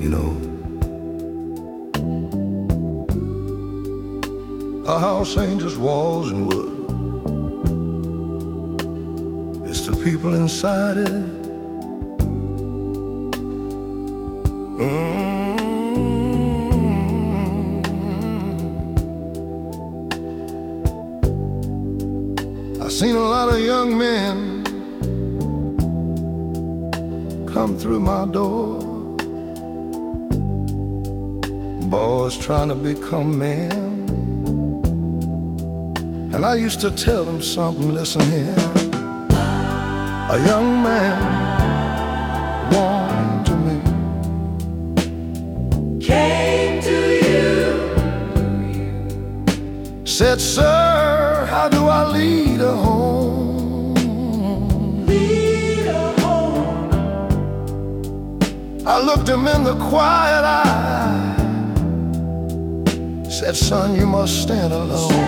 you know. A house ain't just walls and wood, it's the people inside it. I've seen a lot of young men come through my door, boys trying to become men. And I used to tell them something, listen here. A young man warm to me came to you, said, sir, how do I lead a home? lead a home. I looked him in the quiet eye, said, son, you must stand alone.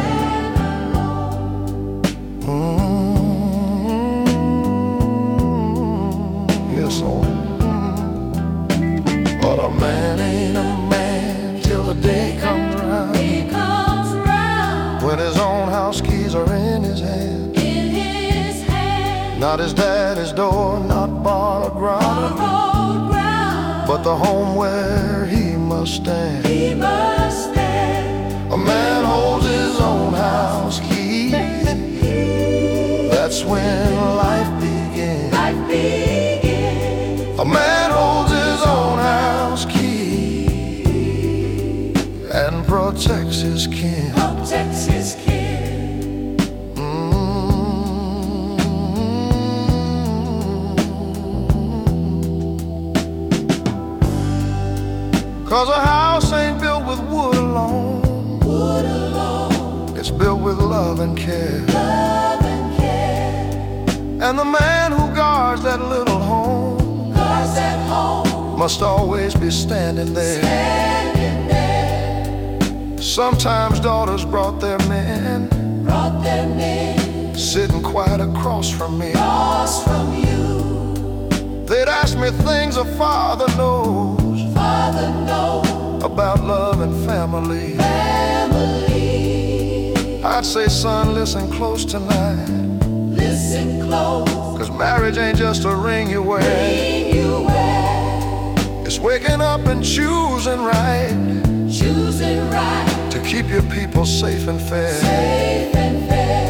Yes, oh. But a man ain't a man till the day comes round, He comes round when his own house keys are in his hand. in his hand, Not his daddy's door, not borrowed ground, borrowed ground. but the home where he must stand. He must stand. A man holds his own house keys, that's when life begins. Life begins. A man holds his own house key and protects his kin. Protects his kin. Cause a house ain't built with wood alone, Wood alone. it's built with love and care. Love and care. And the man who guards that little home Cause at home, must always be standing there. standing there, Sometimes daughters brought their men, brought them in, sitting quiet across from me. lost from you. They'd ask me things a father knows Father knows about love and family. family. I'd say, son, listen close tonight, Listen close, cause marriage ain't just a ring you wear. bring you where, It's waking up and choosing right choosing right, to keep your people safe and fair. safe and fair.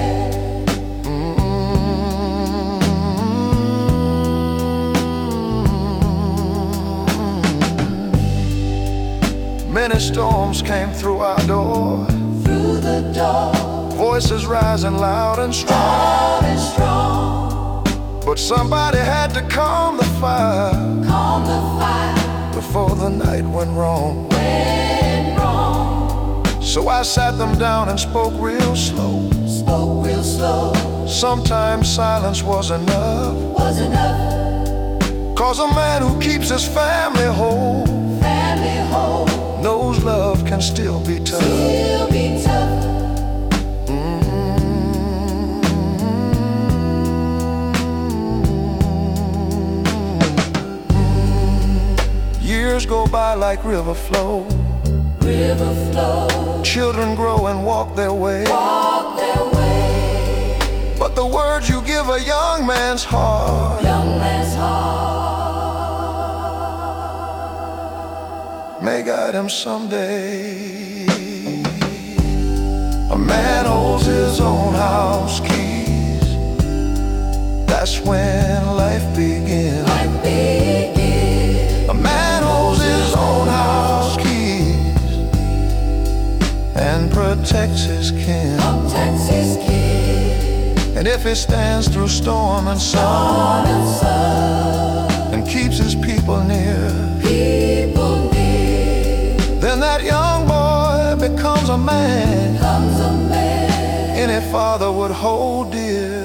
Many storms came through our door, Through the door, voices rising loud and strong. loud and strong, But somebody had to calm the fire calm the fire, before the night went wrong. went wrong. So I sat them down and spoke real slow. Spoke real slow, Sometimes silence was enough, was enough. cause a man who keeps his family whole Family home, knows love can still be tough. still be tough. Years go by like river flow, River flow, children grow and walk their way. walk their way. But the words you give a young man's heart Young man's heart may guide him someday. A man holds his own house keys, that's when life begins. Life begins. A man holds his own house keys and protects his kin. Protects his kin. And if he stands through storm and sun Sun and sun, and keeps his people near, people near, then that young boy becomes a man comes a man. any father would hold dear.